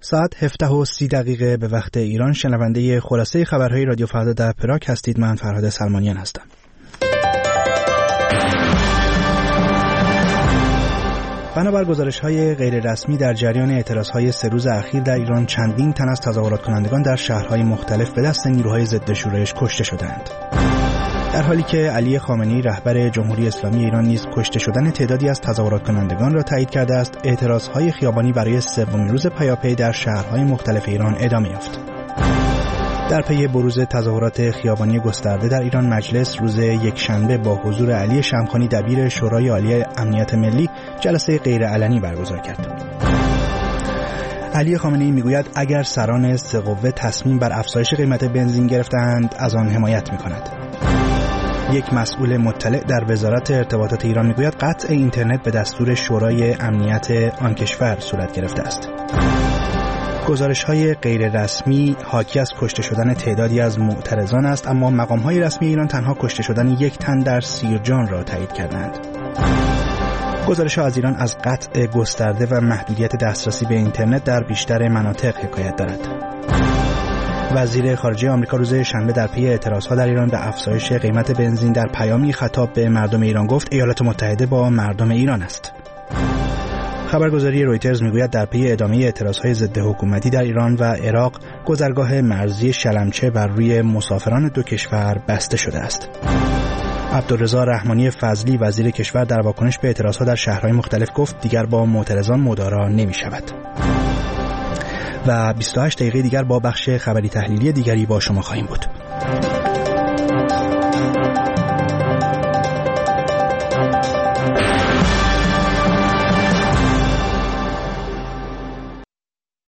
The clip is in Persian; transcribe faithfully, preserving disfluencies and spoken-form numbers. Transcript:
ساعت هفده و سی دقیقه به وقت ایران. شنونده خلاصه خبرهای رادیو فردا در پراگ هستید. من فرهاد سلمانیان هستم. بنابر گزارش‌های غیررسمی در جریان اعتراض‌های سه روز اخیر در ایران، چندین تن از تظاهرات کنندگان در شهرهای مختلف به دست نیروهای ضد شورش کشته شدند. در حالی که علی خامنه‌ای رهبر جمهوری اسلامی ایران نیز کشته شدن تعدادی از تظاهرات کنندگان را تایید کرده است، اعتراض‌های خیابانی برای سومین روز پیاپی در شهرهای مختلف ایران ادامه یافت. در پی بروز تظاهرات خیابانی گسترده در ایران، مجلس روز یکشنبه با حضور علی شمخانی دبیر شورای عالی امنیت ملی جلسه غیرعلنی برگزار کرد. علی خامنه‌ای میگوید اگر سران سه قوه تصمیم بر افزایش قیمت بنزین گرفتند، از آن حمایت می‌کند. یک مسئول مطلع در وزارت ارتباطات ایران میگوید قطع اینترنت به دستور شورای امنیت آن کشور صورت گرفته است. گزارش‌های غیر رسمی حاکی از کشته شدن تعدادی از معترضان است، اما مقام‌های رسمی ایران تنها کشته شدن یک تن در سیرجان را تایید کردند. گزارش‌ها از ایران از قطع گسترده و محدودیت دسترسی به اینترنت در بیشتر مناطق حکایت دارد. وزیر خارجه آمریکا روز شنبه در پی اعتراضها در ایران به افزایش قیمت بنزین در پیامی خطاب به مردم ایران گفت ایالات متحده با مردم ایران است. خبرگزاری رویترز میگوید در پی ادامه اعتراضهای ضد حکومتی در ایران و عراق، گذرگاه مرزی شلمچه بر روی مسافران دو کشور بسته شده است. عبدالرضا رحمانی فضلی وزیر کشور در واکنش به اعتراضها در شهرهای مختلف گفت دیگر با معترضان مدارا نمی‌شود. و بیست و هشت دقیقه دیگر با بخش خبری تحلیلی دیگری با شما خواهیم بود.